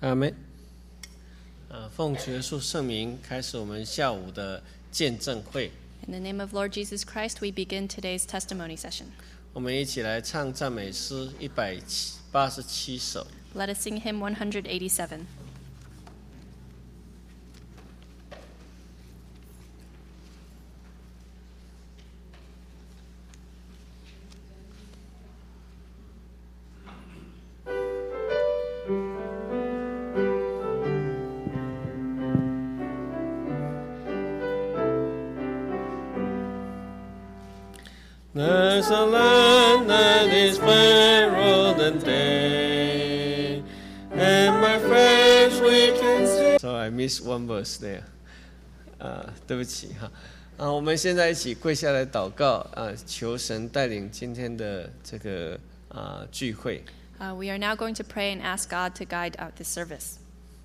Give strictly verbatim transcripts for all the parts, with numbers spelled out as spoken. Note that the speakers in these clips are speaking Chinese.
阿们。呃，奉主耶稣圣名，开始我们下午的见证会。 In the name of Lord Jesus Christ, we begin today's testimony session. 我们一起来唱赞美诗一百八十七首。 Let us sing hymn one eighty-seven. There's a land that is fairer than day, and my friends we can see. So I missed one verse there. 啊，对不起哈。啊，我们现在一起跪下来祷告啊，求神带领今天的这个啊聚会。 Uh, we are now going to pray and ask God to guide out this service.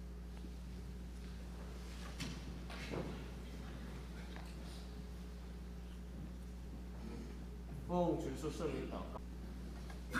奉主耶稣圣名祷告。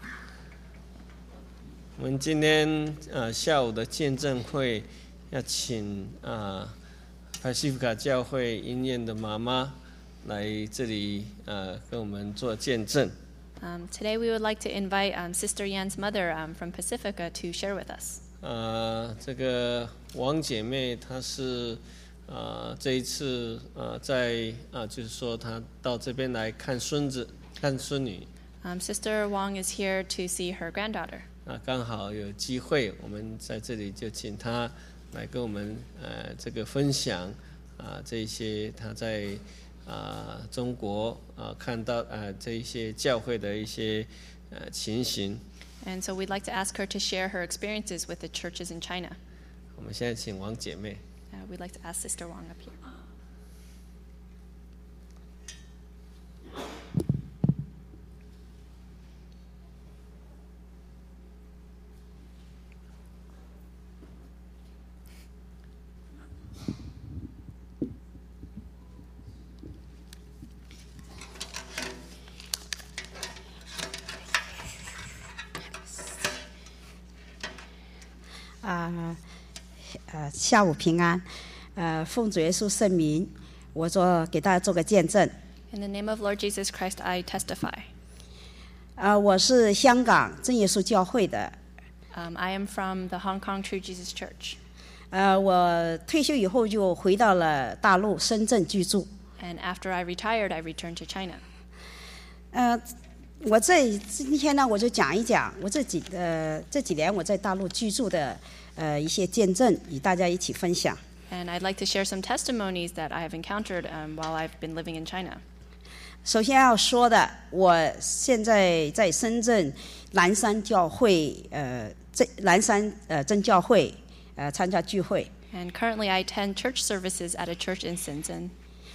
我们今天呃下午的见证会要请啊Pacifica教会音乐的妈妈来这里呃跟我们做见证。 Um, today we would like to invite um, Sister Yan's mother um, from Pacifica to share with us. 呃，这个王姐妹她是呃这一次呃在啊、呃、就是说她到这边来看孙子看孙女。 Um, Sister Wang is here to see her granddaughter. 啊，刚好有机会，我们在这里就请她来跟我们呃这个分享啊、呃、这一些她在啊、呃、中国啊、呃、看到呃这一些教会的一些呃情形。 And so we'd like to ask her to share her experiences with the churches in China. 我们现在请王姐妹。 Uh, we'd like to ask Sister Wang up here. 啊，呃，下午平安，呃，奉主耶稣圣名，我做给大家做个见证。 In the name of Lord Jesus Christ, I testify. 啊，我是香港真耶稣教会的。 Um, I am from the Hong Kong True Jesus Church. 呃，我退休以后就回到了大陆深圳居住。 And after I retired, I returned to China. 呃，我这今天呢，我就讲一讲我这几呃这几年我在大陆居住的呃一些见证，与大家一起分享。 And I'd like to share some testimonies that I have encountered um, while I've been living in China. 首先要說的，我現在在深圳南山教會，呃，這南山呃真教會，呃參加聚會。 And currently, I attend church services at a church in Shenzhen.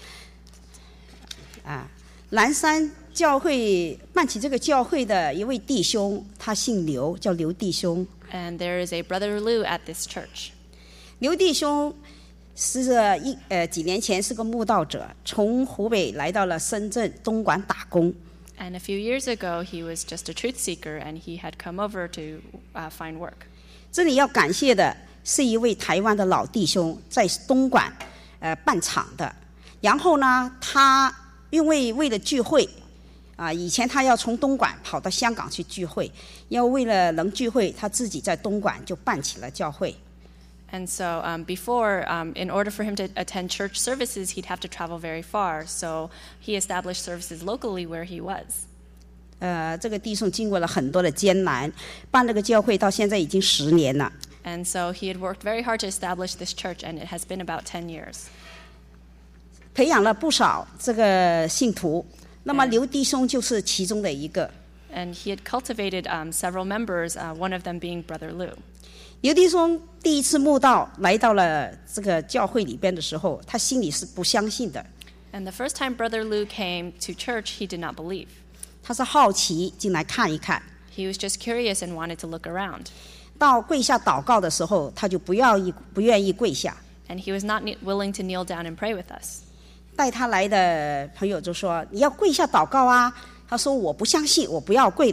啊，南山教會辦起這個教會的一位弟兄，他姓劉，叫劉弟兄。 And there is a brother Lu at this church. 劉弟兄是一呃幾年前是個慕道者，從湖北來到了深圳東莞打工。 And a few years ago, he was just a truth seeker, and he had come over to uh, find work. 這裡要感謝的是一位台灣的老弟兄，在東莞呃辦場的。然後呢，他因為為了聚會啊，以前他要從東莞跑到香港去聚會，要為了能聚會，他自己在東莞就辦起了教會。 And so um, before, um, in order for him to attend church services, he'd have to travel very far. So he established services locally where he was. 呃，這個弟兄經過了很多的艱難，辦這個教會到現在已經十年了。 And so he had worked very hard to establish this church, and it has been about ten years. 培養了不少這個信徒，那麼劉弟兄就是其中的一個。 And he had cultivated um, several members, uh, one of them being Brother Lu. 劉弟兄第一次慕道來到了這個教會裡邊的時候，他心裡是不相信的。 And the first time Brother Lu came to church, he did not believe. 他是好奇進來看一看。 He was just curious and wanted to look around. 到跪下禱告的時候，他就不要意不願意跪下。 And he was not willing to kneel down and pray with us. 帶他來的朋友就說：“你要跪下禱告啊！”他說：“我不相信，我不要跪了。”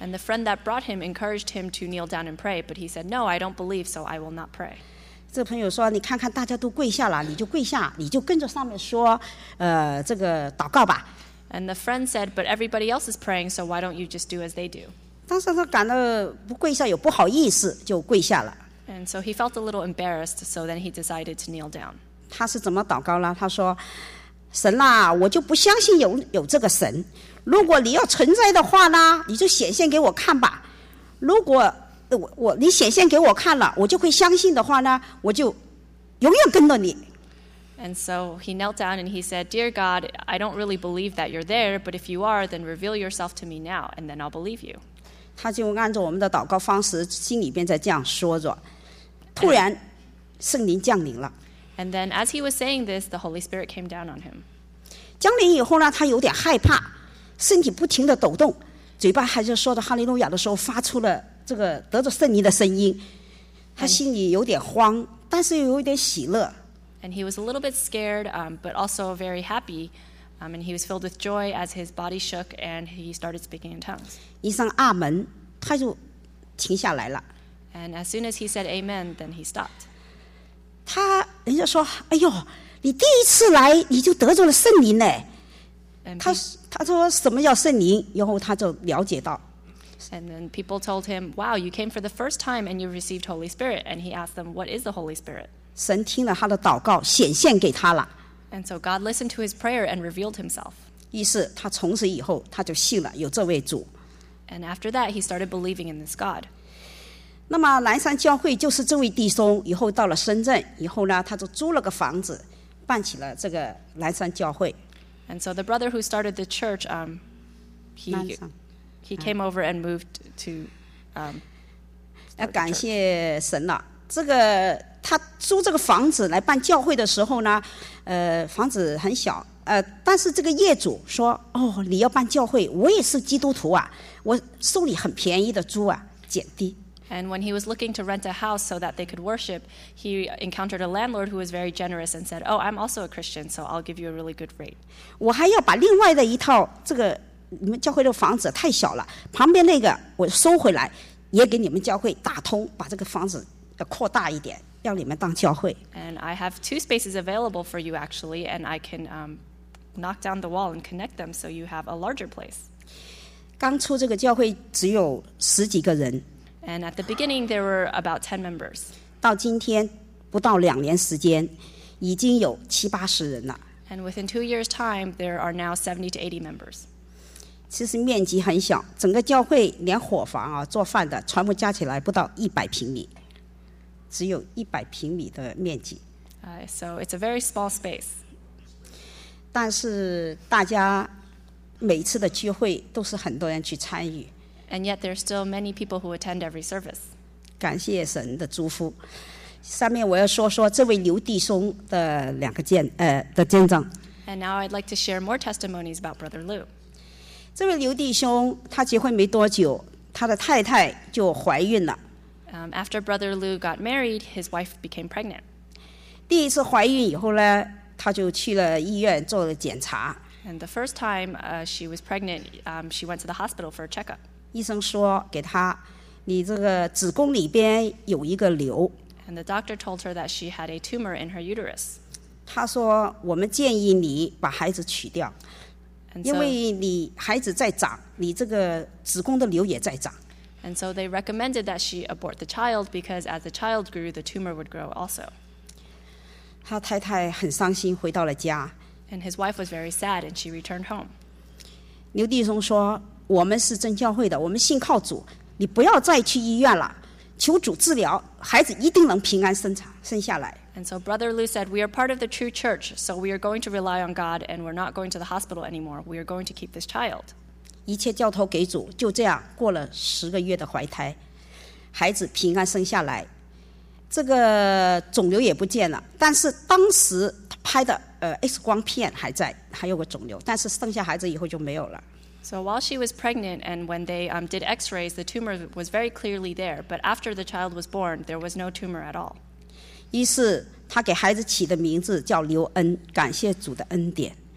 And the friend that brought him encouraged him to kneel down and pray, but he said, "No, I don't believe, so I will not pray." 这朋友说：“你看看大家都跪下了，你就跪下，你就跟着上面说，呃，这个祷告吧。” And the friend said, "But everybody else is praying, so why don't you just do as they do?" 当时他感到不跪下有不好意思，就跪下了。 And so he felt a little embarrassed, so then he decided to kneel down. 他是怎么祷告呢？他说：“神啊，我就不相信有有这个神。如果你要存在的话呢，你就显现给我看吧。如果我我你显现给我看了，我就会相信的话呢，我就永远跟着你。” And so he knelt down and he said, "Dear God, I don't really believe that you're there, but if you are, then reveal yourself to me now, and then I'll believe you." 他就按照我们的祷告方式，心里边在这样说着。突然，圣灵降临了。 And then as he was saying this, the Holy Spirit came down on him. 降临以后呢，他有点害怕，身体不停地抖动，嘴巴还是说着哈利路亚的时候，发出了这个得着圣灵的声音。他心里有点慌，但是又有一点喜乐。 And he was a little bit scared, um, but also very happy. Um, and he was filled with joy as his body shook and he started speaking in tongues. 一声阿门，他就停下来了。 And as soon as he said amen, then he stopped. 他人家说：“哎呦，你第一次来你就得着了圣灵呢。” And 他 pe- 他说什么叫圣灵？然后他就了解到， And then people told him, "Wow, you came for the first time and you received Holy Spirit." And he asked them, "What is the Holy Spirit?" 神听了他的祷告，显现给他了。 And so God listened to his prayer and revealed himself. 于是他从此以后他就信了有这位主。 And after that, he started believing in this God. 那么南山教会就是这位弟兄，以后到了深圳以后呢，他就租了个房子，办起了这个南山教会。 And so the brother who started the church, um, 南 he 山 he came over and moved to. Um, 要 start the 感 church. 谢神了。这个他租这个房子来办教会的时候呢，呃，房子很小，呃，但是这个业主说：“哦，你要办教会，我也是基督徒啊，我收你很便宜的租啊，减低。” And when he was looking to rent a house so that they could worship, he encountered a landlord who was very generous and said, "Oh, I'm also a Christian, so I'll give you a really good rate." 我还要把另外的一套这个你们教会的房子太小了，旁边那个我收回来，也给你们教会打通，把这个房子要扩大一点，让你们当教会。 And I have two spaces available for you, actually, and I can um, knock down the wall and connect them so you have a larger place. 刚出这个教会只有十几个人， And at the beginning, there were about ten members. 到今天不到两年时间，已经有七八十人了。 And within two years' time, there are now seventy to eighty members. 其实面积很小，整个教会连伙房啊、做饭的全部加起来不到一百平米，只有一百平米的面积。 Uh, so it's a very small space. 但是大家每次的聚会都是很多人去参与， And yet there are still many people who attend every service. 感谢神的祝福。下面我要说说这位刘弟兄的两个见呃的见证。 And now I'd like to share more testimonies about Brother Lou. 这位刘弟兄他结婚没多久，他的太太就怀孕了。 Um, after Brother Lou got married, his wife became pregnant. 第一次怀孕以后呢，他就去了医院做了检查。 And the first time uh, she was pregnant, um, she went to the hospital for a checkup. 医生说给他，你这个子宫里边有一个瘤。 And the doctor told her that she had a tumor in her uterus. 他说我们建议你把孩子取掉， And 因 so, 为你孩子在长，你这个子宫的瘤也在长。 and so they recommended that she abort the child because as the child grew, the tumor would grow also. 他太太很伤心，回到了家。 And his wife was very sad, and she returned home. 刘弟兄说：“我们是真教会的，我们信靠主，你不要再去医院了，求主治疗，孩子一定能平安生产生下来。” And so Brother Lou said, "We are part of the true church, so we are going to rely on God, and we're not going to the hospital anymore. We are going to keep this child." 一切交托给主，就这样过了十个月的怀胎，孩子平安生下来，这个肿瘤也不见了。但是当时他拍的呃 X 光片还在，还有个肿瘤，但是生下孩子以后就没有了。 So while she was pregnant and when they um, did x-rays, the tumor was very clearly there. But after the child was born, there was no tumor at all. 于是他给孩子起的名字叫刘恩，感谢主的恩典。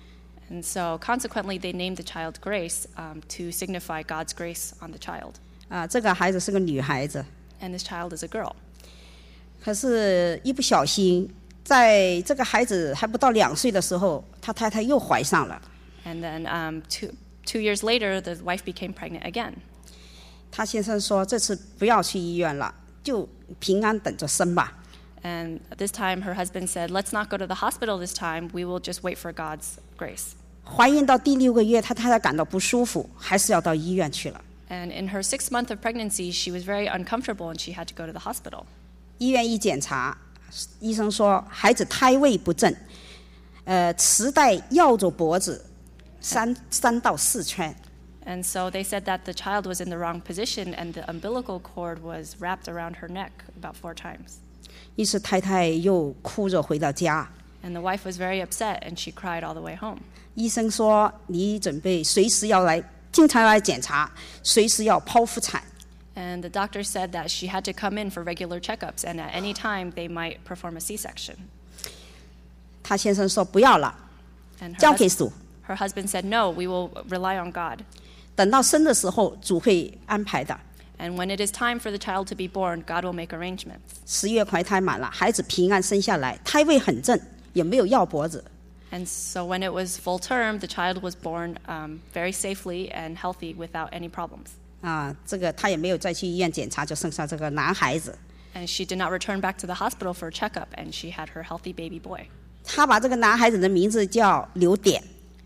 And so consequently, they named the child Grace um, to signify God's grace on the child. 啊，这个孩子是个女孩子， And this child is a girl. 可是，一不小心，在这个孩子还不到两岁的时候，他太太又怀上了。 And then um, two, two years later, the wife became pregnant again. 他先生说：“这次不要去医院了，就平安等着生吧。” And this time, her husband said, let's not go to the hospital this time. We will just wait for God's grace. 怀孕到第六个月，他太太感到不舒服，还是要到医院去了。 And in her sixth month of pregnancy, she was very uncomfortable and she had to go to the hospital. 医院一检查，医生说孩子胎位不正，呃，脐带绕着脖子三三到四圈。 And so they said that the child was in the wrong position and the umbilical cord was wrapped around her neck about four times. 于是太太又哭着回到家。 And the wife was very upset and she cried all the way home. 医生说：“你准备随时要来，经常来检查，随时要剖腹产。” And the doctor said that she had to come in for regular checkups and at any time they might perform a C-section. 他先生说：“不要了， And her, 交给 hus- 主。 her husband said, no, we will rely on God. 等到生的时候，主会安排的。 And when it is time for the child to be born, God will make arrangements. 十月怀胎满了，孩子平安生下来，胎位很正，也没有绕脖子。 And so when it was full term, the child was born um, very safely and healthy without any problems. 啊，这个他也没有再去医院检查，就剩下这个男孩子。 And she did not return back to the hospital for a checkup, and she had her healthy baby boy. 他把这个男孩子的名字叫刘典，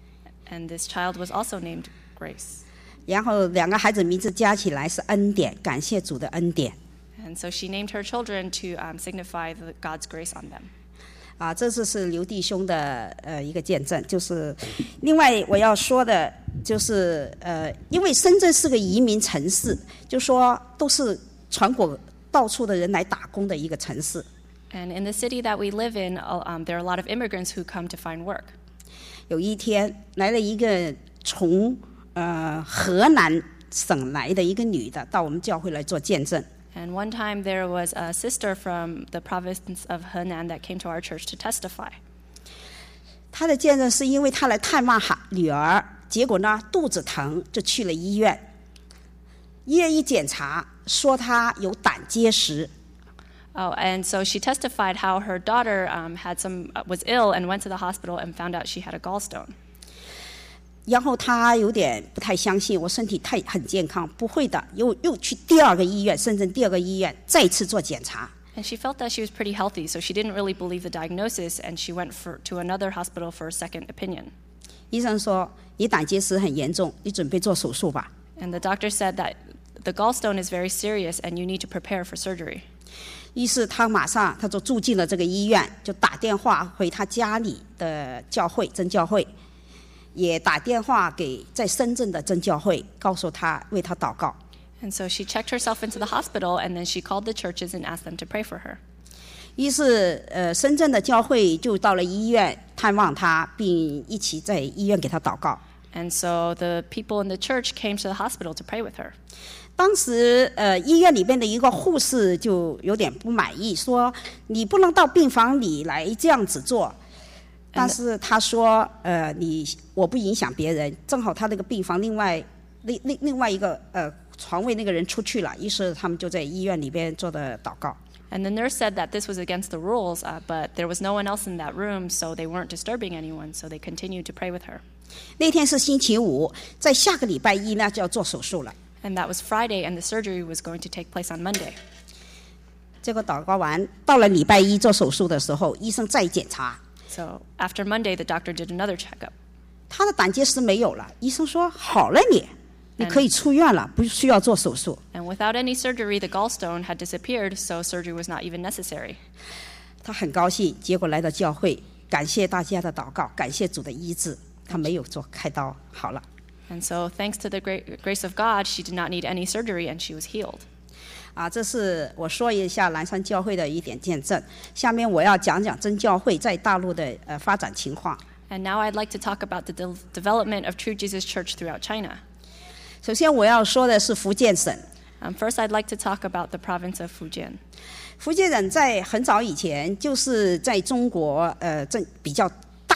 And this child was also named Grace. 然后两个孩子名字加起来是恩典，感谢主的恩典。 And so she named her children to um, signify the, God's grace on them. 啊，这次是刘弟兄的呃一个见证，就是另外我要说的就是呃，因为深圳是个移民城市，就说都是全国到处的人来打工的一个城市。 And in the city that we live in, uh, um, there are a lot of immigrants who come to find work. 有一天来了一个从呃河南省来的一个女的，到我们教会来做见证。 And one time there was a sister from the province of Henan that came to our church to testify. 她的见证是因为她来探望哈女儿，结果呢肚子疼就去了医院。医院一检查，说她有胆结石。 Oh, and so she testified how her daughter um, had some uh, was ill and went to the hospital and found out she had a gallstone. 然后她有点不太相信，我身体太很健康，不会的，又又去第二个医院，深圳第二个医院再次做检查。 And she felt that she was pretty healthy, so she didn't really believe the diagnosis, and she went for, to another hospital for a second opinion. 医生说你胆结石很严重，你准备做手术吧。 And the doctor said that the gallstone is very serious and you need to prepare for surgery. 于是他马上他就住进了这个医院，就打电话回他家里的教会真教会，也打电话给在深圳的真教会，告诉他为他祷告。 And so she checked herself into the hospital, and then she called the churches and asked them to pray for her. 于是呃，深圳的教会就到了医院探望他，并一起在医院给他祷告。 And so the people in the church came to the hospital to pray with her. 当时呃，医院里边的一个护士就有点不满意，说你不能到病房里来这样子做。但是他说，呃，你我不影响别人，正好他那个病房另外另另另外一个呃床位那个人出去了，于是他们就在医院里边做的祷告。 And the nurse said that this was against the rules, uh, but there was no one else in that room, so they weren't disturbing anyone, so they continued to pray with her. 那天是星期五，在下个礼拜一呢就要做手术了。 And that was Friday, and the surgery was going to take place on Monday. 结果祷告完，到了礼拜一做手术的时候，医生再检查， So after Monday, the doctor did another checkup. 他的胆结石没有了。医生说好了你，你可以出院了，不需要做手术。 And without any surgery, the gallstone had disappeared, so surgery was not even necessary. 他很高兴，结果来到教会，感谢大家的祷告，感谢主的医治，他没有做开刀，好了。 And so thanks to the great grace of God, she did not need any surgery, and she was healed. 啊，这是我说一下南山教会的一点见证。下面我要讲讲真教会在大陆的呃发展情况。 And now I'd like to talk about the de- development of True Jesus Church throughout China. 首先我要说的是福建省。 Um, first, I'd like to talk about the province of Fujian. 福建省在很早以前就是在中国呃正比较大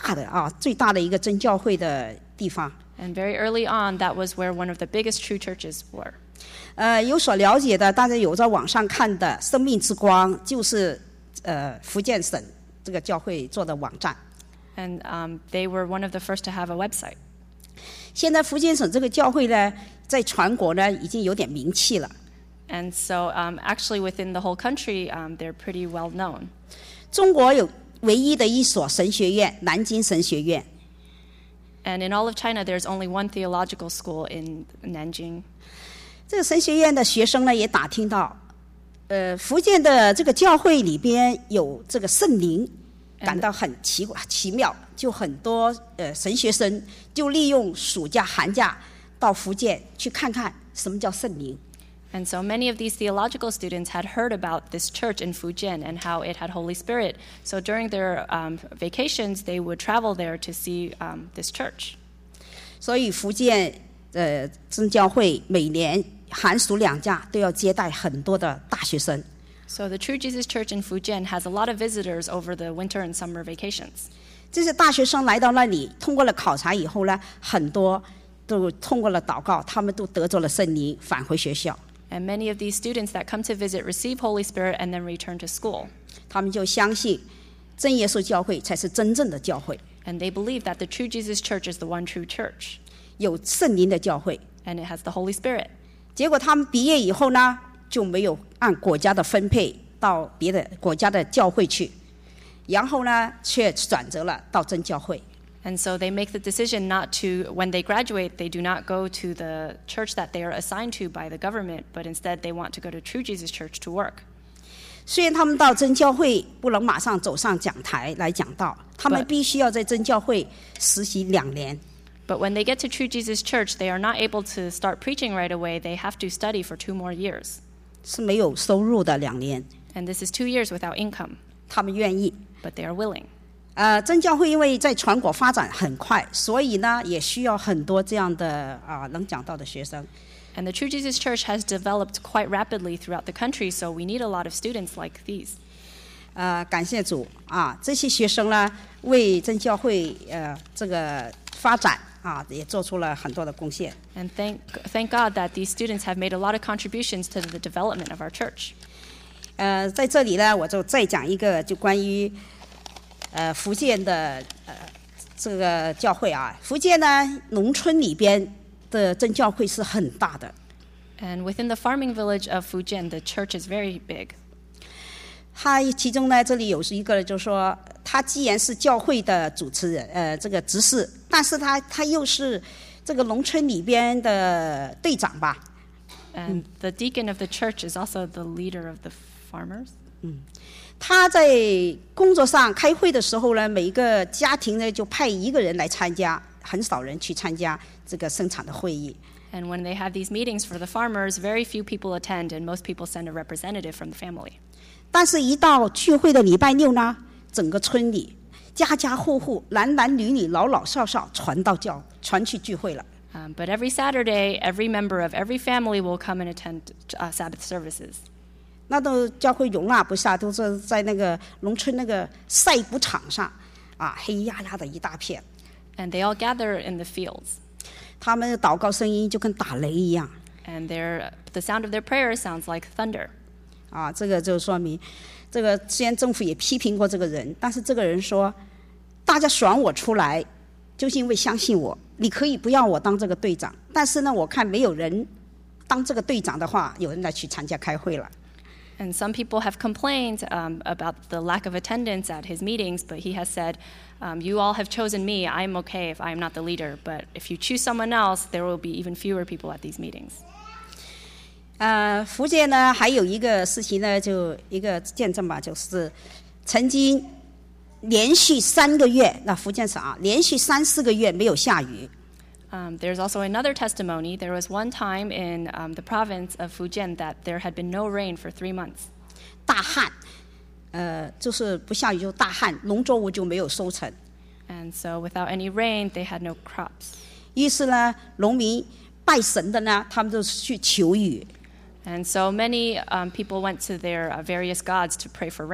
大的啊，最大的一个真教会的地方。 And very early on, that was where one of the biggest true churches were. 呃，有所了解的，大家有在网上看的《生命之光》，就是呃福建省这个教会做的网站。 And um, they were one of the first to have a website. 现在福建省这个教会呢，在全国呢已经有点名气了。 And so um, actually within the whole country, um, they're pretty well known. 中国有唯一的一所神学院，南京神学院。 And in all of China, there's only one theological school in Nanjing. 这个神学院的学生呢，也打听到，呃，福建的这个教会里边有这个圣灵，感到很奇怪奇妙，就很多呃神学生就利用暑假寒假到福建去看看什么叫圣灵。 And so many of these theological students had heard about this church in Fujian and how it had Holy Spirit. So during their um, vacations, they would travel there to see um, this church. 所以福建呃真教会每年寒暑两假都要接待很多的大学生。 So the True Jesus Church in Fujian has a lot of visitors over the winter and summer vacations. 这些大学生来到那里，通过了考察以后呢，很多都通过了祷告，他们都得着了圣灵，返回学校。 And many of these students that come to visit receive Holy Spirit and then return to school. 他们就相信真耶稣教会才是真正的教会。 And they believe that the True Jesus Church is the one true church. 有圣灵的教会。 And it has the Holy Spirit. 结果他们毕业以后呢，就没有按国家的分配到别的国家的教会去，然后呢，却转折了到真教会。 And so they make the decision not to, when they graduate, they do not go to the church that they are assigned to by the government, but instead they want to go to True Jesus Church to work. 虽然他们到真教会不能马上走上讲台来讲道，他们必须要在真教会实习两年。 But when they get to True Jesus Church, they are not able to start preaching right away. They have to study for two more years. 是没有收入的两年。 And this is two years without income. 他们愿意。 But they are willing. 呃，真教会因为在全国发展很快，所以呢，也需要很多这样的啊、呃、能讲道的学生。 And the True Jesus Church has developed quite rapidly throughout the country, so we need a lot of students like these. 呃，感谢主啊，这些学生呢，为真教会呃这个发展啊，也做出了很多的贡献。 And thank thank God that these students have made a lot of contributions to the development of our church. 呃，在这里呢，我就再讲一个，就关于呃福建的呃这个教会啊。福建呢，农村里边的真教会是很大的。 And within the farming village of Fujian, the church is very big. 他其中呢，这里有一个，就是说，他既然是教会的主持人，呃，这个执事，但是他他又是这个农村里边的队长吧。 And the deacon of the church is also the leader of the farmers. 他在工作上开会的时候呢，每一个家庭呢就派一个人来参加，很少人去参加这个生产的会议。 And when they have these meetings for the farmers, very few people attend, and most people send a representative from the family. 但是，一到聚会的礼拜六呢，整个村里家家户户、男男女女、老老少少，传到教传去聚会了。 Um, but every Saturday, every member of every family will come and attend uh, Sabbath services. 那都教会容纳不下，都是在那个农村那个晒谷场上，啊，黑压压的一大片。 And they all gather in the fields. 他们的祷告声音就跟打雷一样。 And their, the sound of their prayer sounds like thunder. 啊，这个就说明，这个虽然政府也批评过这个人，但是这个人说，大家选我出来，就是因为相信我。你可以不要我当这个队长，但是呢，我看没有人当这个队长的话，有人来去参加开会了。 And some people have complained um, about the lack of attendance at his meetings, but he has said, um, you all have chosen me. I'm okay if I'm not the leader. But if you choose someone else, there will be even fewer people at these meetings. 呃，福建呢还有一个事情呢，就一个见证吧，就是曾经连续三个月，那福建省啊，连续三四个月没有下雨。 Um, there's also another testimony. There was one time in um, the province of Fujian that there had been no rain for three months. 大旱，呃，就是不下雨就大旱，农作物就没有收成。 And so without any rain, they had no crops. 于是呢，农民拜神的呢，他们就去求雨。 And so many um, people went to their uh, various gods to pray for rain.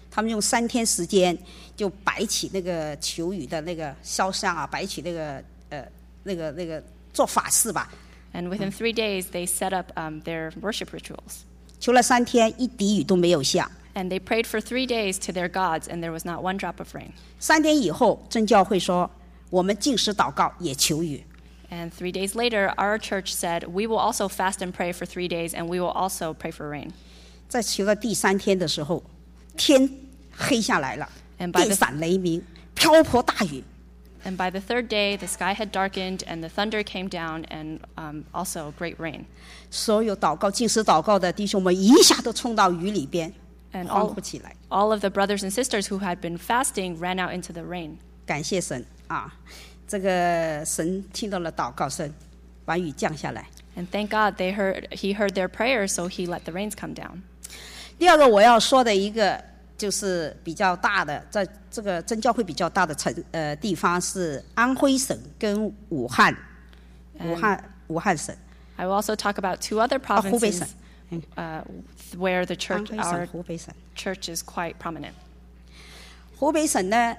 他们用三天时间就摆起那个求雨的那个烧香啊，摆起那个呃那个那个做法事吧。 And within three days, they set up um, their worship rituals. 求了三天，一滴雨都没有下。 And they prayed for three days to their gods, and there was not one drop of rain. 三天以后，真教会说，我们禁食祷告也求雨。 And three days later, our church said, we will also fast and pray for three days, and we will also pray for rain. 在求到第三天的时候，天黑下来了， And by 电 the, 闪雷鸣，瓢泼大雨。 and by the third day, the sky had darkened, and the thunder came down, and um, also great rain. 所有祷告、禁食祷告的弟兄们一下都冲到雨里边， And 欢 all, 呼起来。 all of the brothers and sisters who had been fasting ran out into the rain. 感谢神啊！这个神听到了祷告声，把雨降下来。 And thank God they heard, he heard their prayers, so he let the rains come down. 第二个我要说的一个就是比较大的，在这个真教会比较大的城呃地方是安徽省跟武汉，武汉武汉省。 I will also talk about two other 啊，湖北 provinces 省， uh, where the 安 church, 徽省、 our 湖北省。 church is quite prominent. 湖北省呢，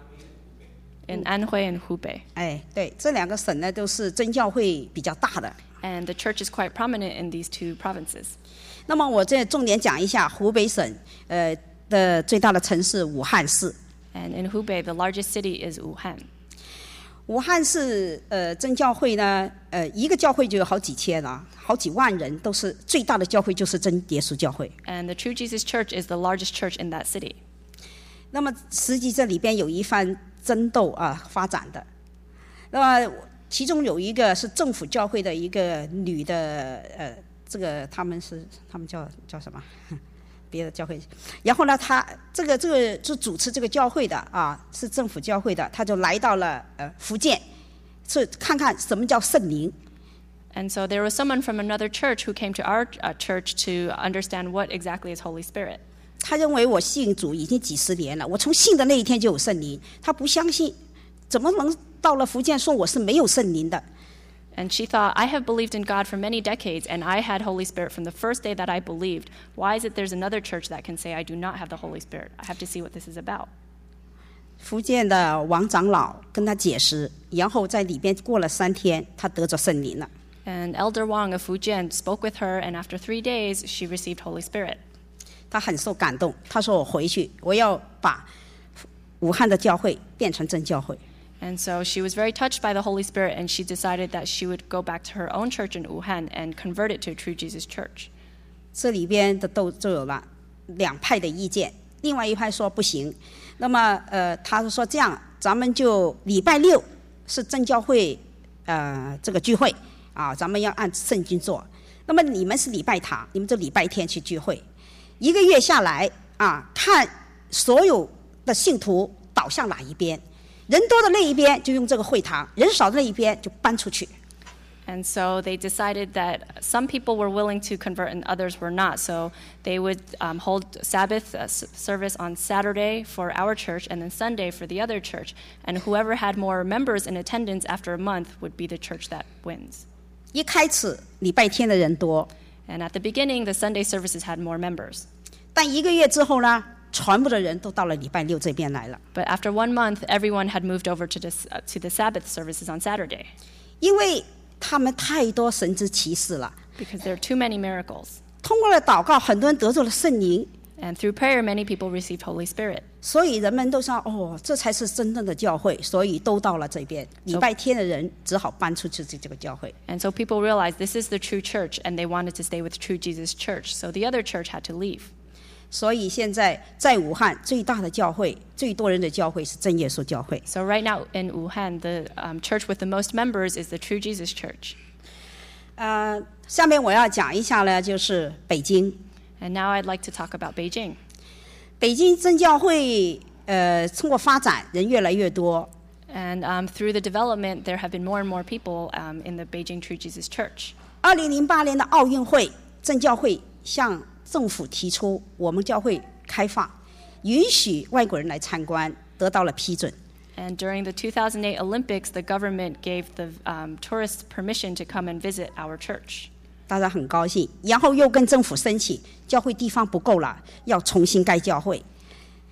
In Anhui and Hubei. 哎，对，这两个省呢都是真教会比较大的。 And the church is quite prominent in these two provinces. 那么我这重点讲一下湖北省呃的最大的城市武汉市。 And in Hubei, the largest city is Wuhan. 武汉市呃真教会呢，呃一个教会就有好几千啊，好几万人，都是最大的教会就是真耶稣教会。 And the True Jesus Church is the largest church in that city. 那么实际这里边有一番争斗啊发展的。那么其中有一个是政府教会的一个女的呃，这个他们是他们叫叫什么？别的教会，然后呢，他这个这个就主持这个教会的啊，是政府教会的，他就来到了呃福建，是看看什么叫圣灵。 And so there was someone from another church who came to our uh, church to understand what exactly is Holy Spirit. 他认为我信主已经几十年了，我从信的那一天就有圣灵，他不相信，怎么能到了福建说我是没有圣灵的？ And she thought, I have believed in God for many decades, and I had Holy Spirit from the first day that I believed. Why is it there's another church that can say I do not have the Holy Spirit? I have to see what this is about. 福建的王长老跟他解释，然后在里边过了三天，他得着圣灵了。 And Elder Wang of Fujian spoke with her, and after three days, she received Holy Spirit. 他很受感动，他说：“我回去，我要把武汉的教会变成真教会。” And so she was very touched by the Holy Spirit, and she decided that she would go back to her own church in Wuhan and convert it to a True Jesus Church. 这里边的都就有了两派的意见，另外一派说不行。那么呃，他说这样，咱们就礼拜六是真教会呃这个聚会啊，咱们要按圣经做。那么你们是礼拜堂，你们就礼拜天去聚会。一个月下来啊，看所有的信徒倒向哪一边。人多的那一边就用这个会堂，人少的那一边就搬出去。 And so they decided that some people were willing to convert and others were not. So they would um, hold Sabbath uh, service on Saturday for our church and then Sunday for the other church. And whoever had more members in attendance after a month would be the church that wins. 一开始礼拜天的人多， And at the beginning, the Sunday services had more members. 但一个月之后呢，全部的人都到了礼拜六这边来了。 But after one month, everyone had moved over to, this, uh, to the Sabbath services on Saturday. 因为他们太多神之奇事了， Because there are too many miracles. 通过了祷告，很多人得着了圣灵， And through prayer, many people received Holy Spirit. 所以人们都说哦，这才是真正的教会，所以都到了这边。礼拜天的人只好搬出去这个教会。 And so people realized this is the true church, and they wanted to stay with True Jesus Church. So the other church had to leave. 所以现在在武汉最大的教会、最多人的教会是真耶稣教会。 So right now in Wuhan, the um, church with the most members is the True Jesus Church. 呃，下面我要讲一下呢，就是北京。 And now I'd like to talk about Beijing. 北京真教会呃，通过发展，人越来越多。 And um, through the development, there have been more and more people um, in the Beijing True Jesus Church. 二零零八年的奥运会，真教会向政府提出，我们教会开放，允许外国人来参观，得到了批准。 And during the two thousand eight Olympics, the government gave the um, tourists permission to come and visit our church. 大家很高兴，然后又跟政府申请，教会地方不够了，要重新盖教会。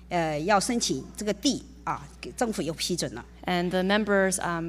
呃要申请这个地啊，给政府又批准了。 And the members um,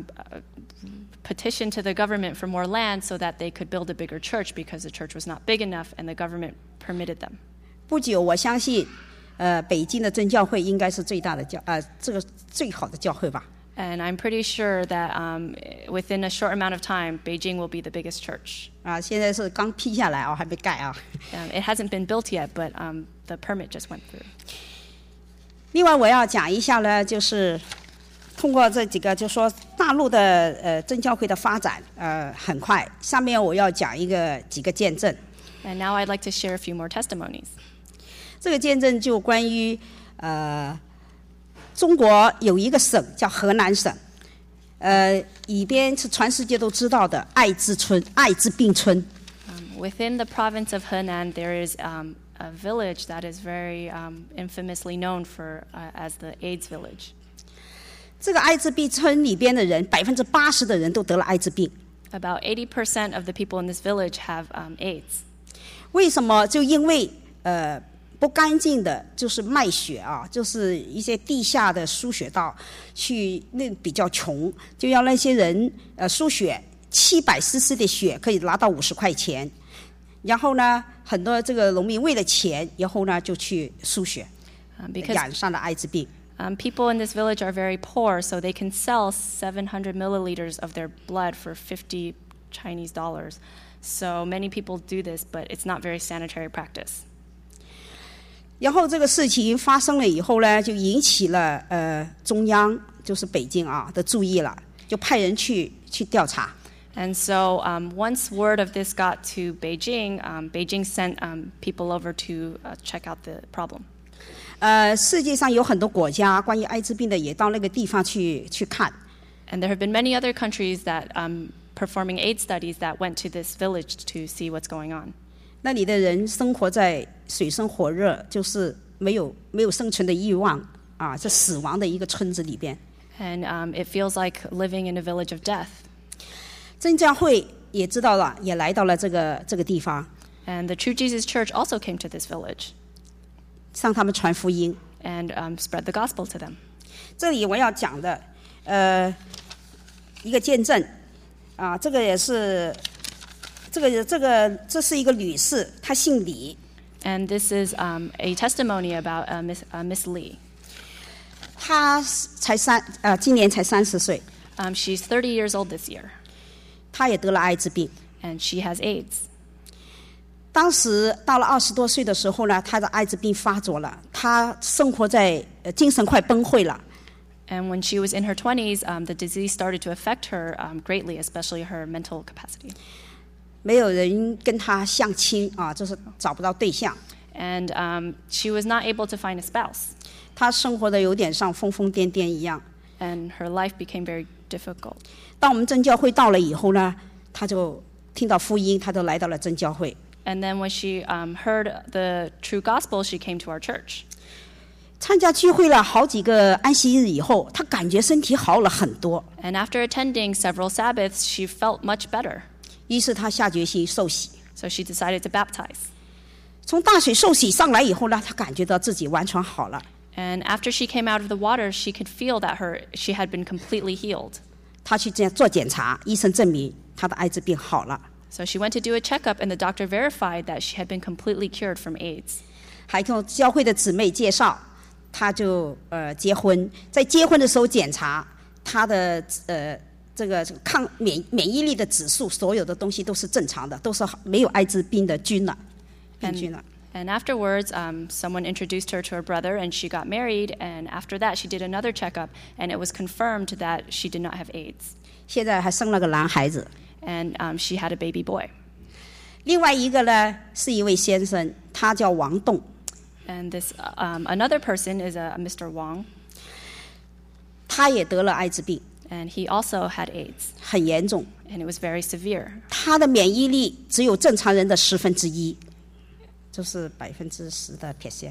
petitioned to the government for more land so that they could build a bigger church because the church was not big enough and the government permitted them. 不久，我相信，呃，北京的真教会应该是最大的教，呃，这个最好的教会吧。 And I'm pretty sure that um, within a short amount of time, Beijing will be the biggest church. 啊，现在是刚批下来啊，还没盖啊。 Um, it hasn't been built yet, but um, the permit just went through. 另外，我要讲一下呢，就是通过这几个，就说大陆的呃真教会的发展，呃，很快。上面我要讲一个几个见证。 And now I'd like to share a few more testimonies. 这个见证就关于呃。中国有一个省叫河南省，呃，里边是全世界都知道的艾滋村、艾滋病村。 Um, within the province of Henan, there is um, a village that is very um, infamously known for uh, as the AIDS village. 这个艾滋病村里边的人，百分之八十的人都得了艾滋病。 About eighty percent of the people in this village have um, AIDS. 为什么？就因为呃。不干净的，就是卖血啊，就是一些地下的输血道，去那比较穷，就要那些人呃输血，七百 C C 的血可以拿到五十块钱，然后呢，很多这个农民为了钱，然后呢就去输血， um, because, 染上了艾滋病。 Um, people in this village are very poor, so they can sell seven hundred milliliters of their blood for fifty Chinese dollars. So many people do this, but it's not very sanitary practice. 然后这个事情发生了以后呢，就引起了呃中央，就是北京啊的注意了，就派人去去调查。 And so um, once word of this got to Beijing, um, Beijing sent um, people over to uh, check out the problem. 呃，世界上有很多国家关于艾滋病的也到那个地方去去看。 And there have been many other countries that um, performing AIDS studies that went to this village to see what's going on. 那里的人生活在水深火热，就是没有没有生存的欲望啊，这死亡的一个村子里边。 And um, it feels like living in a village of death. 真教会也知道了，也来到了这个这个地方。 And the True Jesus Church also came to this village. 向他们传福音。 And um, spread the gospel to them. 这里我要讲的，呃，一个见证啊，这个也是。这个这个这是一个女士，她姓李。 And this is um, a testimony about uh, Miss, uh, Miss Lee. 她才三呃，今年才三十岁。 Um, she's thirty years old this year. 她也得了艾滋病。 And she has AIDS. 当时到了二十多岁的时候呢，她的艾滋病发作了，她生活在呃精神快崩溃了。 And when she was in her twenties, um, the disease started to affect her um, greatly, especially her mental capacity. 没有人跟她相亲啊，就是找不到对象。 And um, she was not able to find a spouse. 她生活的有点像疯疯癫癫一样。 And her life became very difficult. 当我们真教会到了以后呢，她就听到福音，她就来到了真教会。 And then when she um, heard the true gospel, she came to our church. 参加聚会了好几个安息日以后，她感觉身体好了很多。 And after attending several Sabbaths, she felt much better. 于是她下决心受洗。 So she decided to baptize. 从大水受洗上来以后呢，她感觉到自己完全好了。 And after she came out of the water, she could feel that her she had been completely healed. 她去做检查，医生证明她的艾滋病好了。 So she went to do a checkup, and the doctor verified that she had been completely cured from AIDS. 还跟教会的姊妹介绍，她就呃结婚，在结婚的时候检查她的呃这个抗免免疫力的指数，所有的东西都是正常的，都是没有艾滋病的菌了，病菌了。 And afterwards, um, someone introduced her to her brother, and she got married. And after that, she did another checkup, and it was confirmed that she did not have AIDS. 现在还生了个男孩子。 And um, she had a baby boy. 另外一个呢，是一位先生，他叫王栋。 And this um, another person is a, a Mister Wang. 他也得了艾滋病。 And he also had AIDS. 很严重。 And it was very severe. 他的免疫力只有正常人的十分之一，就是百分之十的 percent。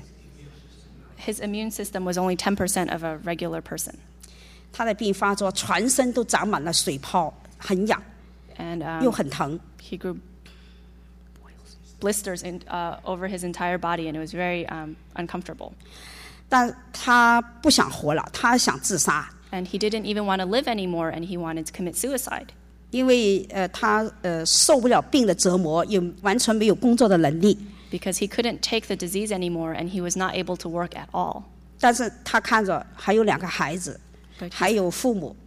His immune system was only ten percent of a regular person. 他的病发作，全身都长满了水泡，很痒。 And um, 又很疼。 He grew blisters in, uh, over his entire body, and it was very um, uncomfortable. 但他不想活了，他想自杀。 And he didn't even want to live anymore, and he wanted to commit suicide. 因为呃他呃受不了病的折磨，也完全没有工作的能力。 Because he couldn't take the disease anymore, and he was not able to work at all. 但是他看着还有两个孩子， But he, 还有父母，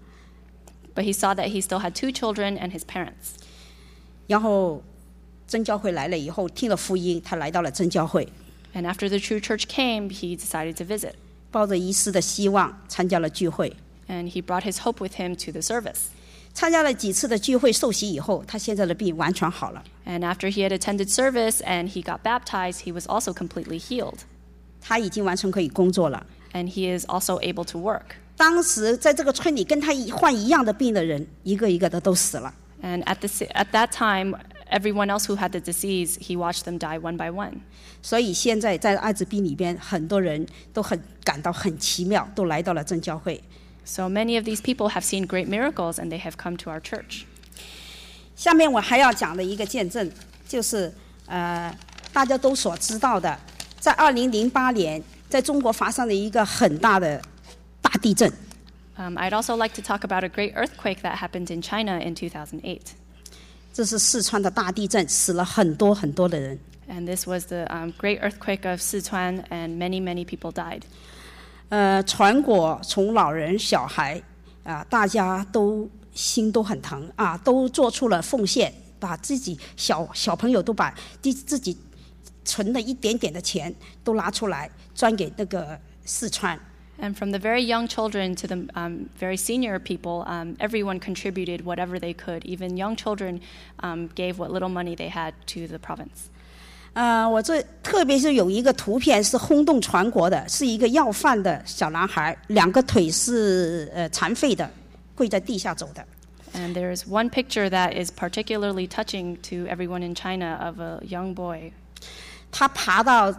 but he saw that he still had two children and his parents. 然后真教会来了以后，听了福音，他来到了真教会， And after the true church came, he decided to visit. 抱着一丝的希望参加了聚会。 And he brought his hope with him to the service. 参加了几次的聚会受洗以后，他现在的病完全好了。 And after he had attended service and he got baptized, he was also completely healed. 他已经完全可以工作了。 And he is also able to work. 当时在这个村里跟他一患一样的病的人，一个一个的都死了。 And at, the, at that time, everyone else who had the disease, he watched them die one by one. 所以现在在艾滋病里边，很多人都很感到很奇妙，都来到了真教会。 So many of these people have seen great miracles, and they have come to our church. 下面我还要讲的一个见证，就是呃大家都所知道的，在二零零八年，在中国发生了一个很大的大地震。 Um, I'd also like to talk about a great earthquake that happened in China in two thousand eight. 这是四川的大地震，死了很多很多的人。 And this was the um, great earthquake of Sichuan, and many, many people died. 呃，全国从老人小孩啊、大家都心都很疼啊，都做出了奉献，把自己小小朋友都把自自己存的一点点的钱都拿出来，捐给那个四川。 And from the very young children to the um, very senior people, um, everyone contributed whatever they could. Even young children um, gave what little money they had to the province. 呃，我这特别是有一个图片是轰动全国的，是一个要饭的小男孩，两个腿是呃残废的，跪在地下走的。 And there's one picture that is particularly touching to everyone in China of a young boy, 他爬到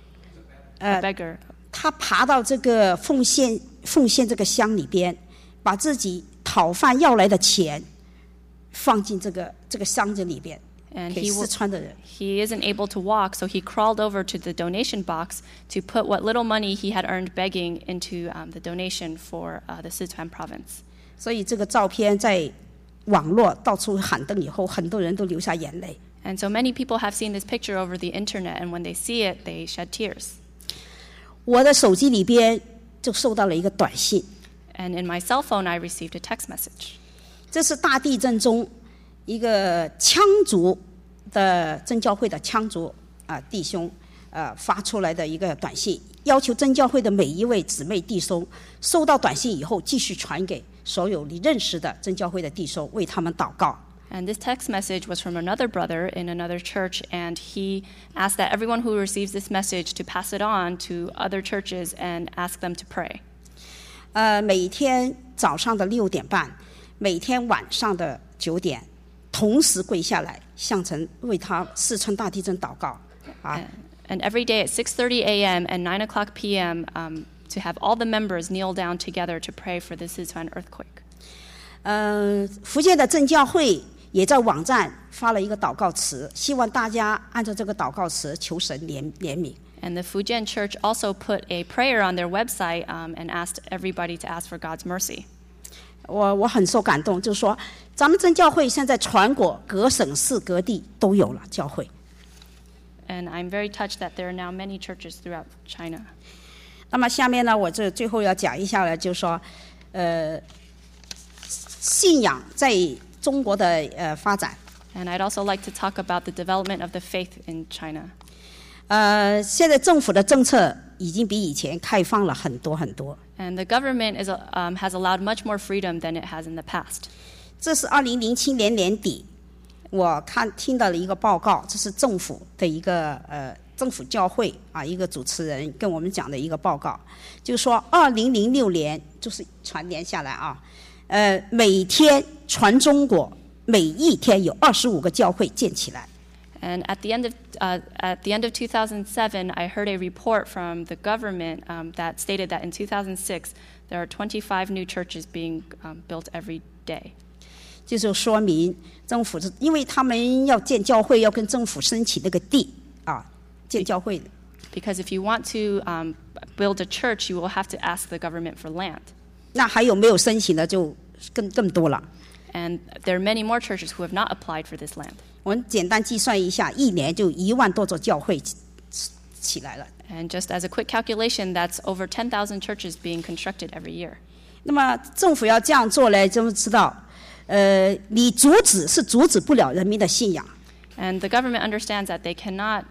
a beggar. 他爬到这个奉献奉献这个箱里边，把自己讨饭要来的钱放进这个这个箱子里边， And 给 he 四 w- 川的人。 he isn't able to walk, so he crawled over to the donation box to put what little money he had earned begging into um, the donation for uh, the Sichuan province. 所以这个照片在网络到处喊登以后，很多人都流下眼泪。 And so many people have seen this picture over the internet, and when they see it, they shed tears. 我的手机里边就收到了一个短信， And in my cell phone, I received a text message. 这是大地震中一个羌族的真教会的羌族啊、弟兄呃发出来的一个短信，要求真教会的每一位姊妹弟兄收到短信以后，继续传给所有你认识的真教会的弟兄，为他们祷告。 And this text message was from another brother in another church, and he asked that everyone who receives this message to pass it on to other churches and ask them to pray. 呃，每天早上的六点半，每天晚上的九点，同时跪下来，向神为他四川大地震祷告啊。 And every day at six thirty a.m. and nine o'clock p.m. Um, to have all the members kneel down together to pray for the Sichuan earthquake. 呃，福建的正教会也在网站发了一个祷告词，希望大家按照这个祷告词求神怜怜悯。 And the Fujian Church also put a prayer on their website um, and asked everybody to ask for God's mercy. 我我很受感动，就是说，咱们正教会现在全国各省市各地都有了教会。 And I'm very touched that there are now many churches throughout China. 那么下面呢，我这最后要讲一下呢，就是说，呃，信仰在中国的呃发展。 And I'd also like to talk about the development of the faith in China. 呃，现在政府的政策已经比以前开放了很多很多。 And the government is, um, has allowed much more freedom than it has in the past. 这是二零零七年年底，我看听到了一个报告，这是政府的一个呃政府教会啊一个主持人跟我们讲的一个报告，就是说二零零六年就是全年下来啊，呃每天全中国每一天有二十五个教会建起来。 And at the end of uh, at the end of two thousand seven, I heard a report from the government um, that stated that in two thousand six there are twenty-five new churches being um, built every day. 这就说明政府是因为他们要建教会，要跟政府申请那个地啊，建教会。 Because if you want to um, build a church, you will have to ask the government for land. 那还有没有申请的就更更多了。 And there are many more churches who have not applied for this land. 我们简单计算一下，一年就一万多座教会起来了。 And just as a quick calculation, that's over ten thousand churches being constructed every year. 那么政府要这样做呢，就知道，呃，你阻止是阻止不了人民的信仰。 And the government understands that they cannot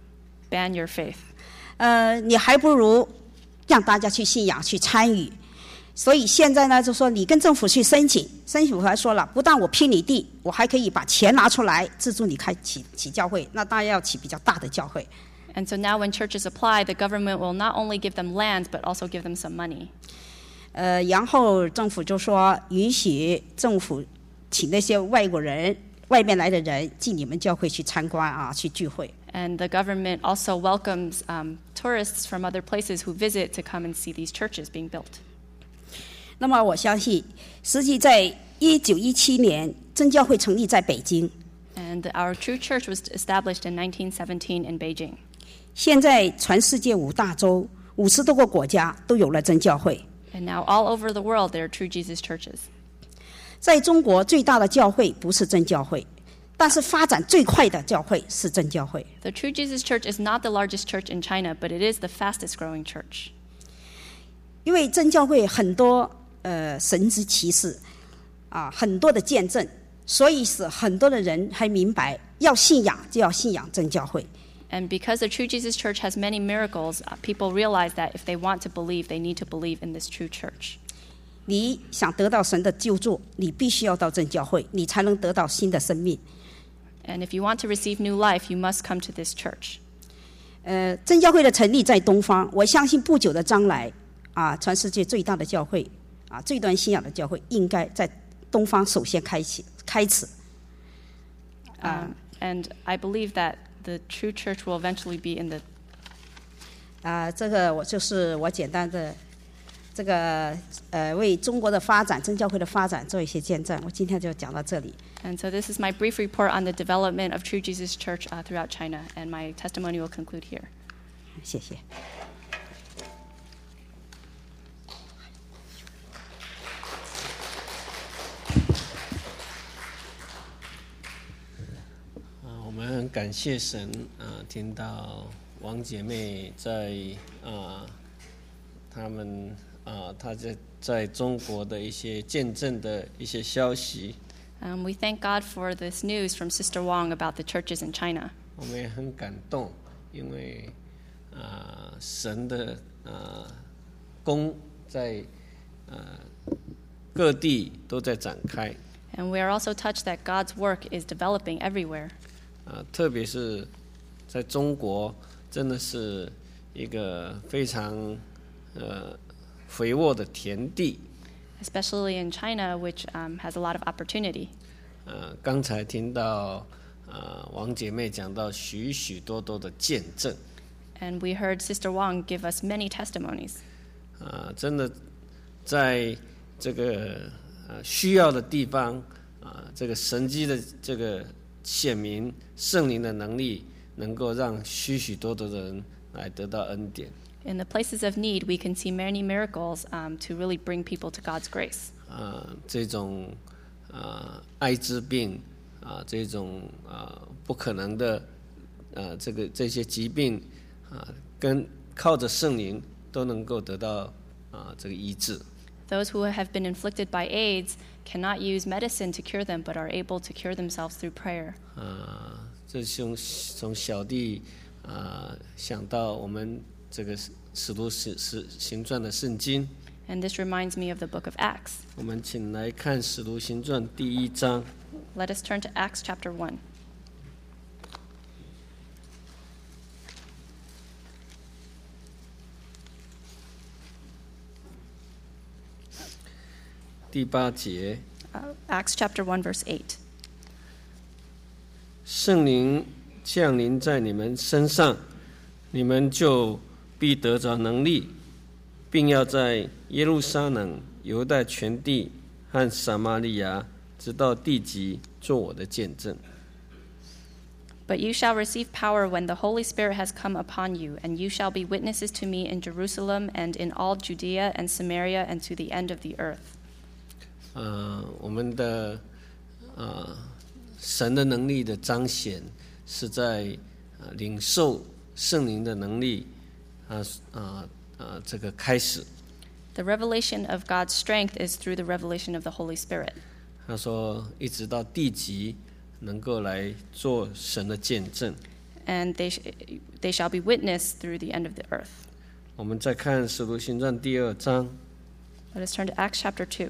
ban your faith. 呃，你还不如让大家去信仰、去参与。所以现在呢，就说你跟政府去申请，申请还说了，不但我批你地，我还可以把钱拿出来资助你开起起教会，那当然要起比较大的教会。 And so now when churches apply, the government will not only give them land, but also give them some money. 呃，然后政府就说允许政府请那些外国人、外面来的人进你们教会去参观啊，去聚会。 And the government also welcomes um, tourists from other places who visit to come and see these churches being built. 那么我相信，实际在一九一七年，真教会成立在北京。 And our true church was established in nineteen seventeen in Beijing. 现在全世界五大洲、五十多个国家都有了真教会。 And now all over the world there are True Jesus churches. 在中国最大的教会不是真教会，但是发展最快的教会是真教会。 The True Jesus Church is not the largest church in China, but it is the fastest growing church. 因为真教会很多呃神之奇事啊，很多的见证，所以使很多的人还明白，要信仰就要信仰真教会。 And because the True Jesus Church has many miracles, uh, people realize that if they want to believe, they need to believe in this true church. 你想得到神的救助，你必须要到真教会，你才能得到新的生命。 And if you want to receive new life, you must come to this church. 呃，真教会的成立在东方，我相信不久的将来，啊，全世界最大的教会，啊，最端信仰的教会，应该在东方首先开启开始。 Um, and I believe that the true church will eventually be in the. 啊，这个我就是我简单的这个呃为中国的发展、真教会的发展做一些见证。我今天就讲到这里。 And so this is my brief report on the development of True Jesus Church uh, throughout China, and my testimony will conclude here. 谢谢。 我们很感谢神啊，听到王姐妹在啊，他们啊，她在在中国的一些见证的一些消息。 Um, we thank God for this news from Sister Wang about the churches in China. 我们也很感动，因为啊，神的啊功在啊各地都在展开。 And we are also touched that God's work is developing everywhere. 啊，特别是在中国，真的是一个非常呃肥沃的田地。 Especially in China, which um, has a lot of opportunity. 呃，刚才听到呃王姐妹讲到许许多多的见证。 And we heard Sister Wang give us many testimonies. 啊、呃，真的在这个呃需要的地方啊、呃，这个神迹的这个显明圣灵的能力，能够让许许多多的人来得到恩典。 In the places of need, we can see many miracles um, to really bring people to God's grace. 啊、呃，这种啊、呃、艾滋病啊、呃，这种啊、呃、不可能的呃这个这些疾病啊、呃，跟靠着圣灵都能够得到啊、呃、这个医治。 Those who have been inflicted by AIDS cannot use medicine to cure them, but are able to cure themselves through prayer. 啊、呃，这从从小弟啊、呃、想到我们这个使徒使使行传的圣经。 And this reminds me of the book of Acts. 我们请来看使徒行传第一章。 Let us turn to Acts chapter one. 第八节。 Uh, Acts chapter one, verse eight. 圣灵降临在你们身上，你们就必得着能力，并要在耶路撒冷、犹太全地和撒玛利亚，直到地极，做我的见证。 But you shall receive power when the Holy Spirit has come upon you, and you shall be witnesses to me in Jerusalem and in all Judea and Samaria and to the end of the earth. 呃，我们的呃神的能力的彰显是在、呃、领受圣灵的能力啊啊啊这个开始。 The revelation of God's strength is through the revelation of the Holy Spirit. 他说，一直到地极能够来做神的见证。 And they, sh- they shall be witnessed through the end of the earth. 我们再看《使徒行传》第二章 Let us turn to Acts chapter two,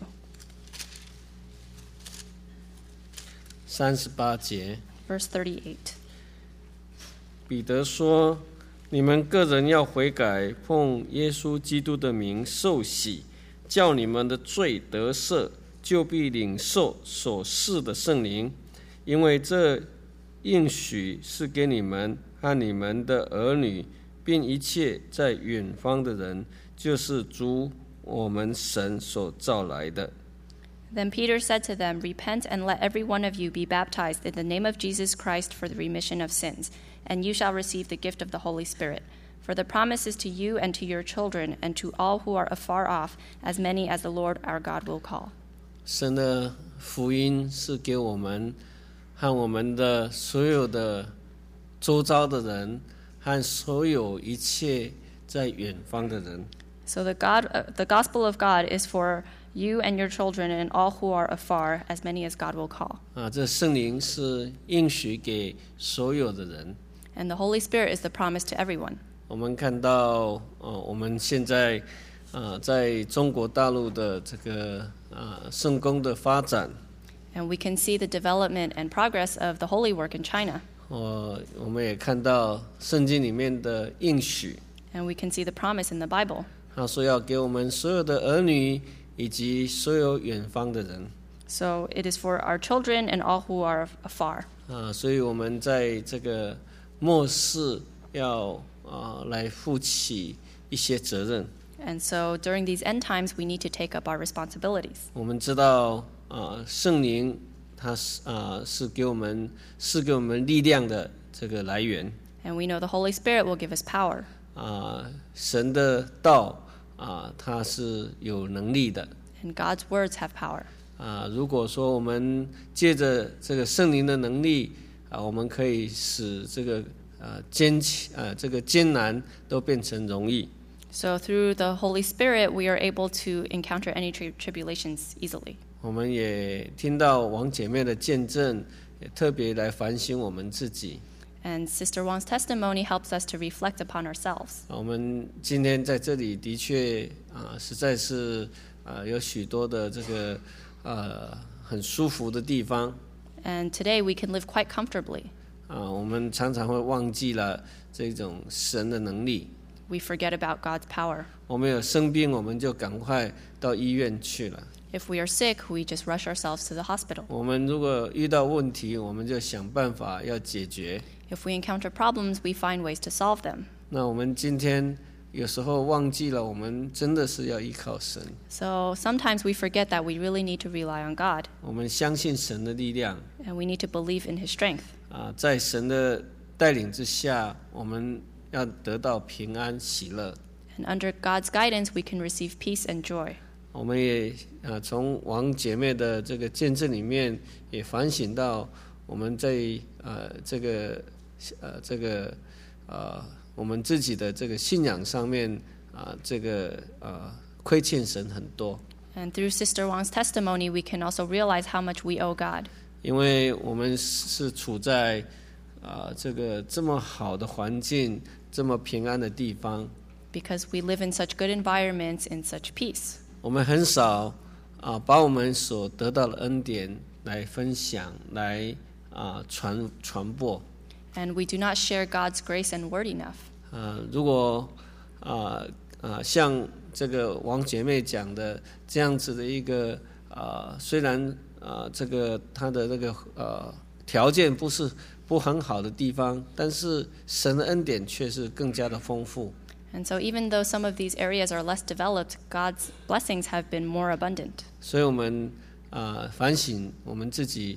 三十八节， verse thirty-eight. 彼得说：“你们个人要悔改，奉耶稣基督的名受洗，叫你们的罪得赦，就必领受所赐的圣灵。因为这应许是给你们和你们的儿女，并一切在远方的人，就是主我们神所召来的。” Then Peter said to them, Repent and let every one of you be baptized in the name of Jesus Christ for the remission of sins, and you shall receive the gift of the Holy Spirit. For the promise is to you and to your children and to all who are afar off, as many as the Lord our God will call. 神的福音是给我们和我们的所有的周遭的人，和所有一切在远方的人。 So the, God, uh, the gospel of God is for you and your children and all who are afar, as many as God will call. 啊，这圣灵是应许给所有的人。 And the Holy Spirit is the promise to everyone. 我们看到，呃，我们现在，呃，在中国大陆的这个呃圣工的发展， And we can see the development and progress of the holy work in China. 呃，我们也看到圣经里面的应许， And we can see the promise in the Bible. 他说要给我们所有的儿女以及所有远方的人。 So it is for our children and all who are afar. 啊，所以我们在这个末世要啊来负起一些责任。 And so during these end times, we need to take up our responsibilities. 我们知道啊，圣灵它是啊是给我们是给我们力量的这个来源。 And we know the Holy Spirit will give us power. 啊，神的道啊，它是有能力的。 And God's words have power. 啊，如果说我们借着这个圣灵的能力啊，我们可以使这个呃艰呃这个艰难都变成容易。 So through the Holy Spirit, we are able to encounter any tri- tribulations easily. 我们也听到王姐妹的见证，也特别来反省我们自己。 And Sister Wang's testimony helps us to reflect upon ourselves. 我们今天在这里的确啊，实在是啊有许多的这个呃很舒服的地方。 And today we can live quite comfortably. 啊，我们常常会忘记了这种神的能力。 We forget about God's power. 我们有生病，我们就赶快到医院去了。 If we are sick, we just rush ourselves to the hospital. 我们如果遇到问题，我们就想办法要解决。 If we encounter problems, we find ways to solve them. 那我们今天有时候忘记了，我们真的是要依靠神。 So sometimes we forget that we really need to rely on God, 我们相信神的力量 and we need to believe in His strength. 啊，在神的带领之下，我们要得到平安喜乐。 And under God's guidance, we can receive peace and joy. 我们也啊，从王姐妹的这个见证里面，也反省到我们在呃这个呃这个呃我们自己的这个信仰上面啊，这个呃亏欠神很多。 And through Sister Wang's testimony, we can also realize how much we owe God. 因为我们是处在啊这个这么好的环境、这么平安的地方， Because we live in such good environments, in such peace. 我们很少啊把我们所得到的恩典来分享，来啊传传播。 And we do not share God's grace and word enough. 啊，如果啊啊像这个王姐妹讲的这样子的一个啊，虽然啊这个她的那个呃条件不是不很好的地方，但是神的恩典却是更加的丰富。 And so even though some of these areas are less developed, God's blessings have been more abundant. 所以我们啊反省我们自己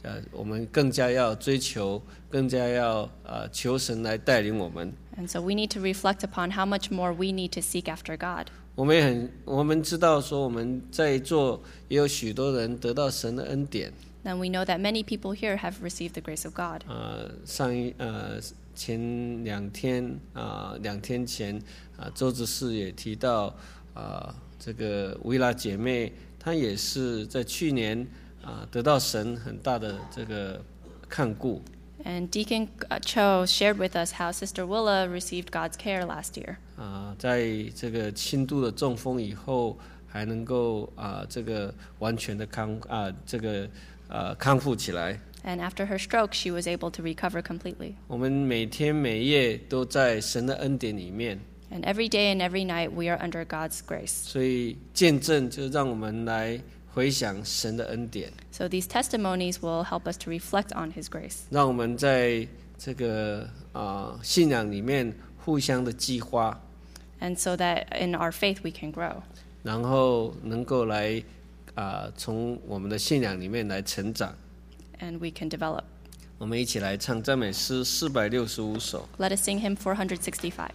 呃，我们更加要追求，更加要呃求神来带领我们。 And so we need to reflect upon how much more we need to seek after God. 我们也很，我们知道说我们在座也有许多人得到神的恩典。 And we know that many people here have received the grace of God. 呃，上一呃前两天啊、呃，两天前啊、呃，周执事也提到啊、呃，这个维拉姐妹，她也是在去年啊、呃、得到神很大的这个看顾。 And Deacon Cho shared with us how Sister Willa received God's care last year. 啊、在这个轻度的中风以后，还能够啊、这个完全的康啊、这个呃康复起来。 And after her stroke, she was able to recover completely. 我们每天每夜都在神的恩典里面。 And every day and every night, we are under God's grace. 所以见证就让我们来回想神的恩典。 So these testimonies will help us to reflect on His grace. 让我们在这个啊、呃、信仰里面互相的激发。 And so that in our faith we can grow. 然后能够来啊、呃、从我们的信仰里面来成长。 And we can develop. 我们一起来唱赞美诗四百六十五首。 Let us sing hymn four sixty-five.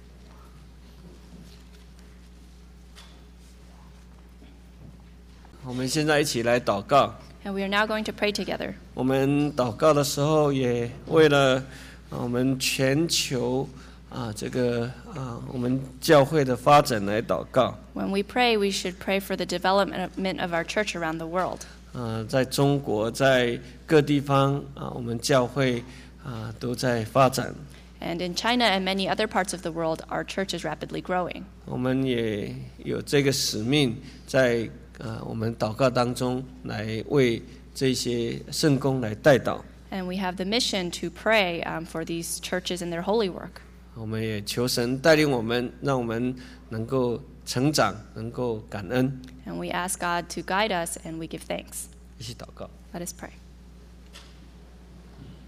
我们现在一起来祷告。 And we are now going to pray together. 我们祷告的时候，也为了我们全球啊这个啊我们教会的发展来祷告。 When we pray, we should pray for the development of our church around the world. 啊，在中国，在各地方啊，我们教会啊都在发展。 And in China and many other parts of the world, our church is rapidly growing. 我们也有这个使命，在啊我们祷告当中来为这些圣工来代祷。 And we have the mission to pray um, for these churches and their holy work. 我们也求神带领我们，让我们能够成长，能够感恩。 And we ask God to guide us and we give thanks. 一起祷告。 Let us pray.